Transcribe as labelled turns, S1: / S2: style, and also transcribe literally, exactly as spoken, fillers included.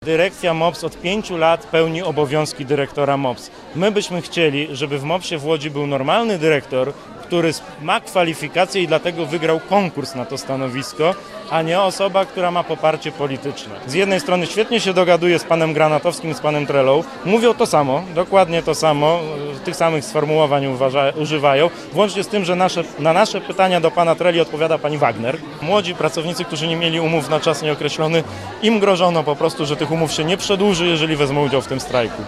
S1: Dyrekcja MOPS od pięciu lat pełni obowiązki dyrektora MOPS. My byśmy chcieli, żeby w MOPS-ie w Łodzi był normalny dyrektor, który ma kwalifikacje i dlatego wygrał konkurs na to stanowisko, a nie osoba, która ma poparcie polityczne. Z jednej strony świetnie się dogaduje z panem Granatowskim, z panem Trelą, mówią to samo, dokładnie to samo, tych samych sformułowań uważa, używają, włącznie z tym, że nasze, na nasze pytania do pana Treli odpowiada pani Wagner. Młodzi pracownicy, którzy nie mieli umów na czas nieokreślony, im grożono po prostu, że tych umów się nie przedłuży, jeżeli wezmą udział w tym strajku.